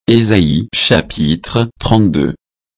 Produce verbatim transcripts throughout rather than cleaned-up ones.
Ésaïe chapitre trente-deux.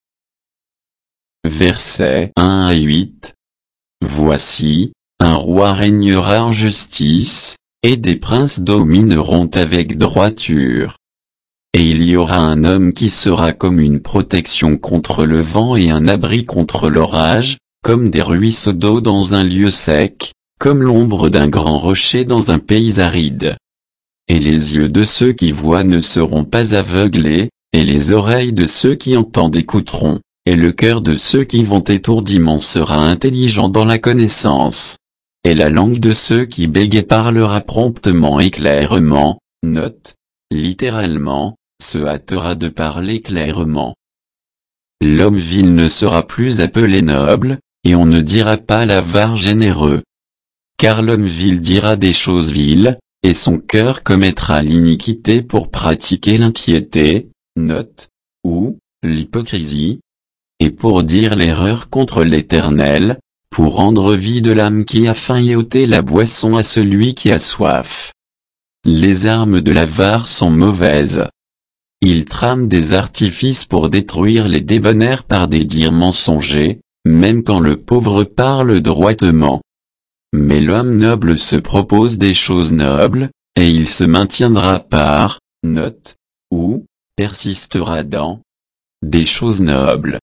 Versets un à huit. Voici, un roi régnera en justice, et des princes domineront avec droiture. Et il y aura un homme qui sera comme une protection contre le vent et un abri contre l'orage, comme des ruisseaux d'eau dans un lieu sec, comme l'ombre d'un grand rocher dans un pays aride. Et les yeux de ceux qui voient ne seront pas aveuglés, et les oreilles de ceux qui entendent écouteront, et le cœur de ceux qui vont étourdiment sera intelligent dans la connaissance. Et la langue de ceux qui bégayent parlera promptement et clairement, note, littéralement, se hâtera de parler clairement. L'homme vil ne sera plus appelé noble, et on ne dira pas l'avare généreux. Car l'homme vil dira des choses viles, et son cœur commettra l'iniquité pour pratiquer l'impiété, note, ou, l'hypocrisie, et pour dire l'erreur contre l'Éternel, pour rendre vide l'âme qui a faim et ôter la boisson à celui qui a soif. Les armes de l'avare sont mauvaises. Il trame des artifices pour détruire les débonnaires par des dires mensongers, même quand le pauvre parle droitement. Mais l'homme noble se propose des choses nobles, et il se maintiendra par, note, ou, persistera dans, des choses nobles.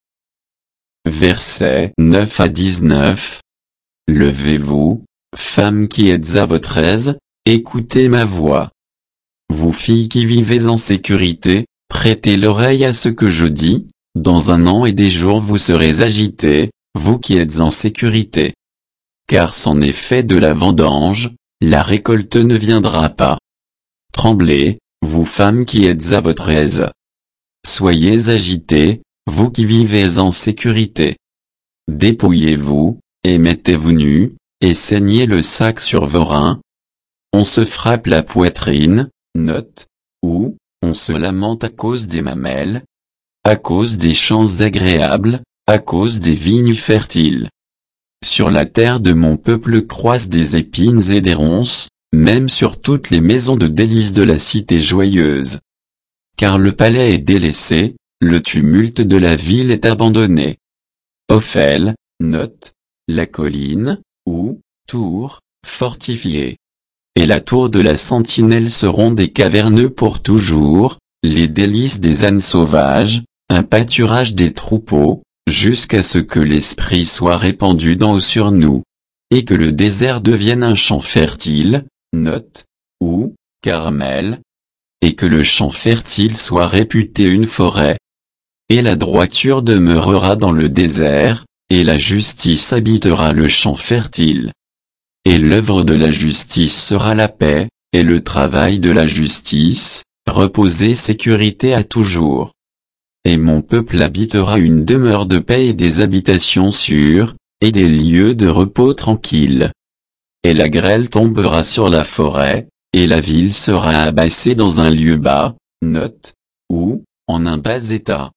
Versets neuf à dix-neuf. Levez-vous, femmes qui êtes à votre aise, écoutez ma voix. Vous filles qui vivez en sécurité, prêtez l'oreille à ce que je dis, dans un an et des jours vous serez agités, vous qui êtes en sécurité. Car c'en est fait de la vendange, la récolte ne viendra pas. Tremblez, vous femmes qui êtes à votre aise. Soyez agités, vous qui vivez en sécurité. Dépouillez-vous, et mettez-vous nus, et saignez le sac sur vos reins. On se frappe la poitrine, note, ou, on se lamente à cause des mamelles, à cause des champs agréables, à cause des vignes fertiles. Sur la terre de mon peuple croissent des épines et des ronces, même sur toutes les maisons de délices de la cité joyeuse. Car le palais est délaissé, le tumulte de la ville est abandonné. Ophel, note, la colline, ou, tour, fortifiée. Et la tour de la sentinelle seront des caverneux pour toujours, les délices des ânes sauvages, un pâturage des troupeaux, jusqu'à ce que l'esprit soit répandu d'en haut sur nous. Et que le désert devienne un champ fertile, note, ou, Carmel. Et que le champ fertile soit réputé une forêt. Et la droiture demeurera dans le désert, et la justice habitera le champ fertile. Et l'œuvre de la justice sera la paix, et le travail de la justice, repos et sécurité à toujours. Et mon peuple habitera une demeure de paix et des habitations sûres, et des lieux de repos tranquilles. Et la grêle tombera sur la forêt, et la ville sera abaissée dans un lieu bas, note, ou, en un bas état.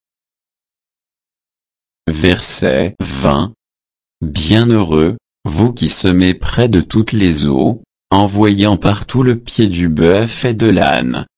Verset vingt. Bienheureux, vous qui semez près de toutes les eaux, en voyant partout le pied du bœuf et de l'âne.